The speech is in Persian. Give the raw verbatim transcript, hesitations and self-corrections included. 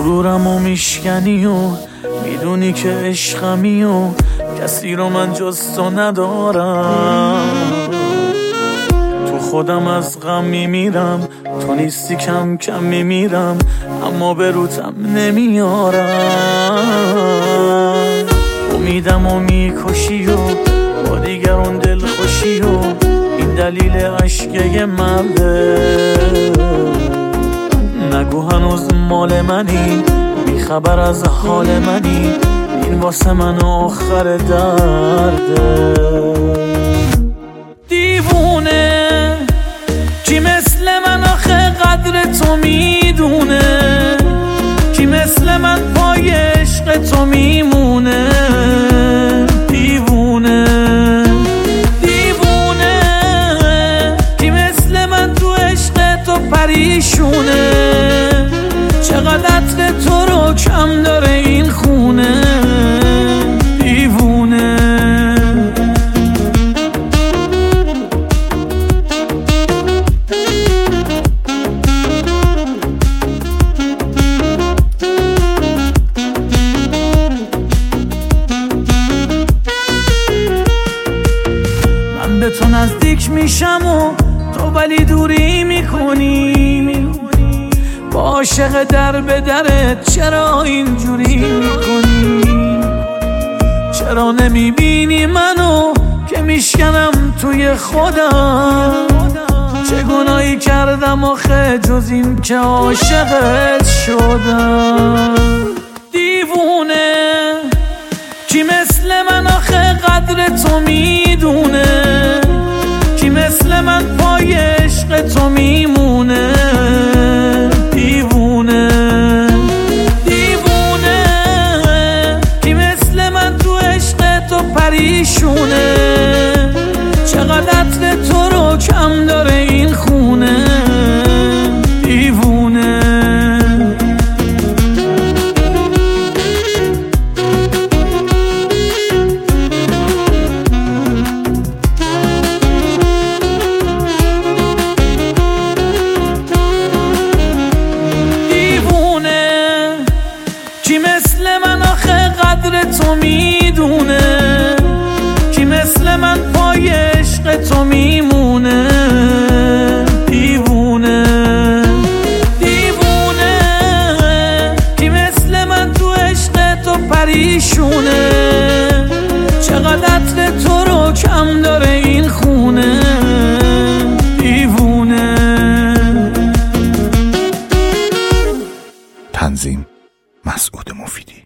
غرورم و میشکنی و میدونی که عشقمی و کسی رو من جز تو ندارم. تو خودم از غم میمیرم، تو نیستی کم کم میمیرم، اما به روتم نمیارم. امیدم و میکشی و با دیگران دل خوشی و این دلیل عشق مرده. نگو هنوز مال منی، بیخبر از حال منی، این واسه من آخر درده. دیوونه کی مثل من آخه قدر تو میدونه، کی مثل من پای عشق تو میمونه. دیوونه دیوونه کی مثل من تو عشق تو پریشونه، چقدر عطر تو رو کم داره این خونه. دیوونه من به تو نزدیک میشم و تو ولی دوری میکنی، با عاشق در به درت چرا اینجوری میکنی؟ چرا نمیبینی منو که میشکنم توی خودم؟ چه گناهی کردم آخه جز این که عاشقت شدم؟ دیوونه کی مثل من آخه قدر تو میدونه، کی مثل من پای عشق تو میمونه. دیوونه دیوونه کی مثل من تو عشق تو پریشونه، چقدر عطر تو رو کم داره این خونه. دیوونه کی مثل من آخه قدر تو میدونه، کی مثل من پای عشق تو میمونه. دیوونه دیوونه کی مثل من تو عشق تو پریشونه، چقدر عطر تو رو کم داره این خونه. دیوونه. تنظیم مسعود مفیدی.